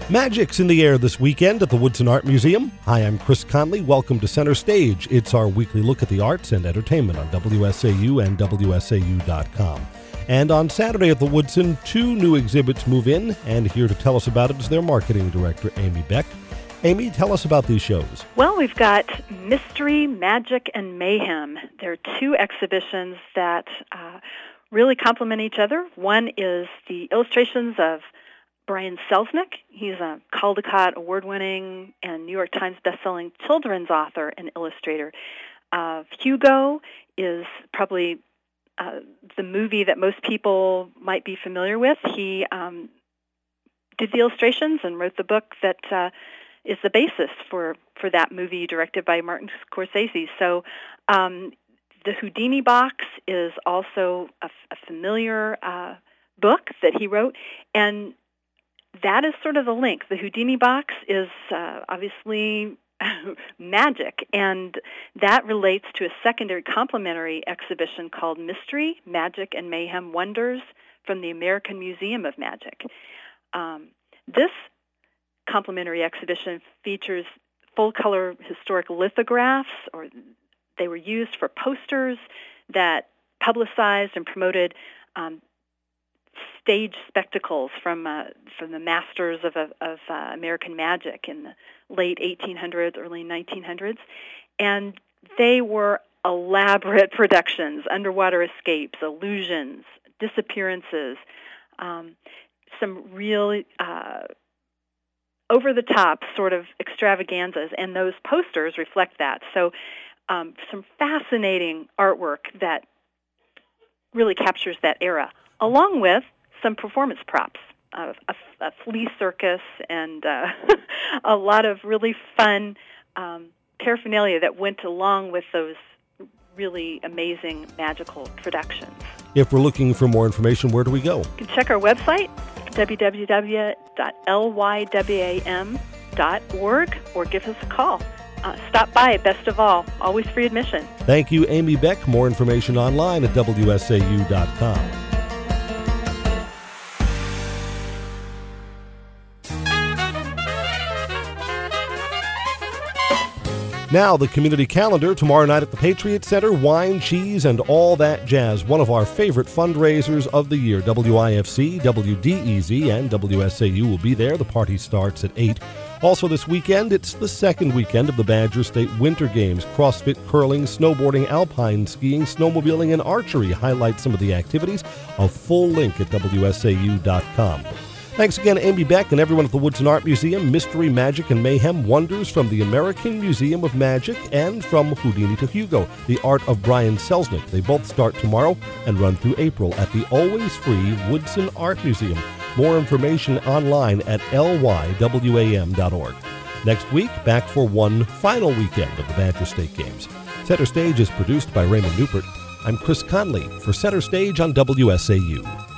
Magic's in the air this weekend at the Woodson Art Museum. Hi, I'm Chris Conley. Welcome to Center Stage. It's our weekly look at the arts and entertainment on WSAU and WSAU.com. And on Saturday at the Woodson, 2 new exhibits move in, and here to tell us about it is their marketing director, Amy Beck. Amy, tell us about these shows. Well, we've got Mystery, Magic, and Mayhem. There are 2 exhibitions that really complement each other. One is the illustrations of Brian Selznick. He's a Caldecott award-winning and New York Times bestselling children's author and illustrator. Hugo is probably the movie that most people might be familiar with. He did the illustrations and wrote the book that is the basis for that movie directed by Martin Scorsese. So the Houdini box is also a familiar book that he wrote, and that is sort of the link. The Houdini box is obviously magic, and that relates to a secondary complementary exhibition called Mystery, Magic, and Mayhem Wonders from the American Museum of Magic. This complementary exhibition features full-color historic lithographs, or they were used for posters that publicized and promoted stage spectacles from the masters of American magic in the late 1800s, early 1900s. And they were elaborate productions, underwater escapes, illusions, disappearances, some really over-the-top sort of extravaganzas, and those posters reflect that. So some fascinating artwork that really captures that era, along with some performance props, a flea circus, and a lot of really fun paraphernalia that went along with those really amazing magical productions. If we're looking for more information, where do we go? You can check our website, www.lywam.org, or give us a call. Stop by, best of all. Always free admission. Thank you, Amy Beck. More information online at WSAU.com. Now, the community calendar. Tomorrow night at the Patriot Center, wine, cheese, and all that jazz. One of our favorite fundraisers of the year. WIFC, WDEZ, and WSAU will be there. The party starts at 8. Also this weekend, it's the second weekend of the Badger State Winter Games. CrossFit, curling, snowboarding, alpine skiing, snowmobiling, and archery highlight some of the activities. A full link at WSAU.com. Thanks again, Amy Beck, and everyone at the Woodson Art Museum. Mystery, Magic, and Mayhem Wonders from the American Museum of Magic, and from Houdini to Hugo, the art of Brian Selznick. They both start tomorrow and run through April at the always free Woodson Art Museum. More information online at lywam.org. Next week, back for one final weekend of the Badger State Games. Center Stage is produced by Raymond Newport. I'm Chris Conley for Center Stage on WSAU.